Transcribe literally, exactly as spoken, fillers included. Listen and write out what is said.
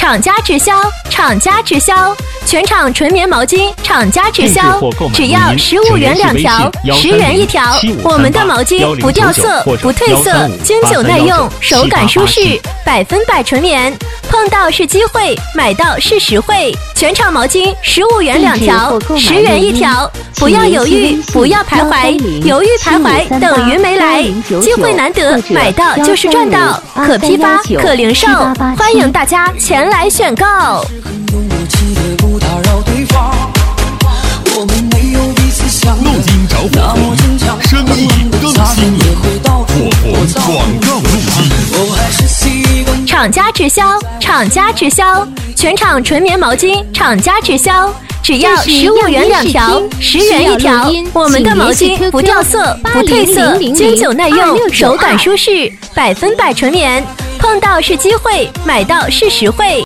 厂家直销，厂家直销，全场纯棉毛巾，厂家直销，只要十五元两条，十元一条。我们的毛巾不掉色，不褪色，经久耐用，手感舒适，百分百纯棉。碰到是机会，买到是实惠。全场毛巾十五元两条，十元一条。不要犹豫，不要徘徊，犹豫徘徊等于没来。机会难得，买到就是赚到，可批发，可零售，欢迎大家前来选购。 录音找火红，生意更新颖，火红广告录音。 厂家直销，厂家直销，全场纯棉毛巾，厂家直销，只要十五元两条，十元一条。我们的毛巾不掉色，不褪色，经久耐用，手感舒适，百分百纯棉。碰到是机会，买到是实惠。